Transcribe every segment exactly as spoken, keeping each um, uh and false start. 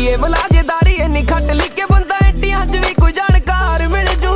ਜੱਟੀਏ ਮਲਾਜੇਦਾਰੀ ਇੰਨੀ ਖੱਟ ਲਈ ਕੇ ਬੰਦਾ ਐਂਟੀਆਂ ਚ ਵੀ ਕੋਈ ਜਾਣਕਾਰ ਮਿਲ ਜੂ।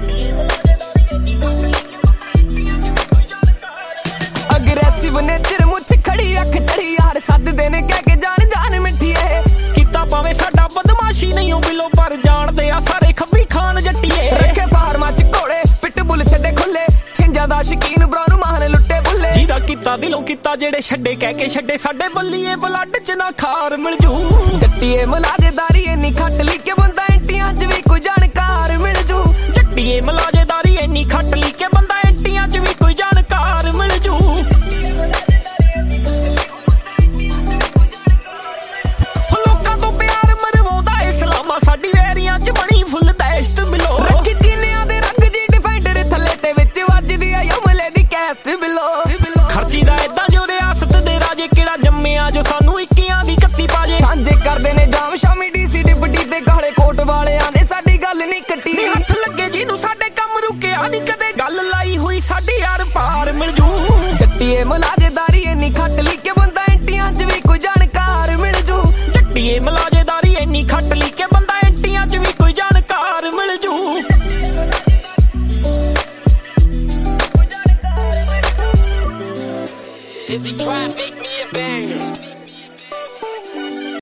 ਅਗਰੈਸਿਵ ਨੇਚਰ ਮੁੱਛ ਖੜੀ ਅੱਖ ਚੜੀ ਯਾਰ ਸੱਦਦੇ ਨੇ ਕਹਿ ਕੇ ਜਾਣ ਜਾਨ ਮਿੱਠੀਏ। ਕੀਤਾ ਭਾਵੇਂ ਸਾਡਾ ਬਦਮਾਸ਼ੀ ਨਹੀਂ ਉਹ ਬਿਲੋ ਪਰ ਜਾਣਦੇ ਆ ਸਾਰੇ ਖੱਬੀ ਖਾਨ ਜੱਟੀਏ। ਰੱਖੇ ਫਾਰਮਾਂ ਚ ਘੋੜੇ ਪਿੱਟ ਬੁੱਲ ਛੱਡੇ ਖੁੱਲੇ ਛਿੰਜਾਂ ਦਾ ਸ਼ਕੀਨ ਬਰਾਉਨ ਮਾਹਨ ਲੁੱਟੇ ਬੁੱਲੇ। ਜਿਹਦਾ ਕੀਤਾ ਦਿਲੋਂ ਕੀਤਾ ਜਿਹੜੇ ਛੱਡੇ ਕਹਿ ਕੇ ਛੱਡੇ ਸਾਡੇ ਬੱਲੀਏ ਬਲੱਡ ਚ ਨਾ ਖਾਰ ਮਿਲ ਜੂ। ਜੱਟੀਏ ਮਲਾਜੇਦਾਰੀ ਇੰਨੀ ਖੱਟ ਲਈ ਕੇ ਬੰਦਾ ਐਂਟੀਆਂ ਚ ਵੀ ਕੋਈ ਜਾਣਕਾਰ ਮਿਲ ਜੂ। ਜੱਟੀਏ ਮਲਾਜੇਦਾਰੀ ਇੰਨੀ ਖੱਟ ਲਈ ਕੇ ਬੰਦਾ ਐਂਟੀਆਂ ਚ ਵੀ ਕੋਈ ਜਾਣਕਾਰ ਮਿਲ ਜੂ। ਲੋਕਾਂ ਤੋਂ ਪਿਆਰ ਮਰਵਾਉਂਦਾ ਇਸਲਾਮਾ ਸਾਡੀ ਵੈਰੀਆਂ ਚ ਬਣੀ ਫੁੱਲ ਦਹਿਸ਼ਤ ਬਿਲੋ। ਰੱਖੀ ਚੀਨਿਆਂ ਦੇ ਰੰਗ ਜੀ ਡਿਫਾਈਂਡਰ ਥੱਲੇ ਤੇ ਵਿੱਚ ਵੱਜਦੀ ਆ ਯਮਲੇ ਦੀ ਕੈਸਟ ਬਿਲੋ। ਖਰਚੀ ਦਾ ਏਦਾਂ ਜੋ ਰਿਆਸਤ ਦੇ ਰਾਜੇ ਕਿਹੜਾ ਜੰਮਿਆ ਜੋ ਸਾਨੂੰ ਇੱਕੀਆਂ ਦੀ ਕੱਤੀ ਪਾਜੇ। ਸਾਂਝੇ ਕਰਦੇ ਨੇ ਜਾਮ ਸ਼ਾਮੀ ਡੀਸੀ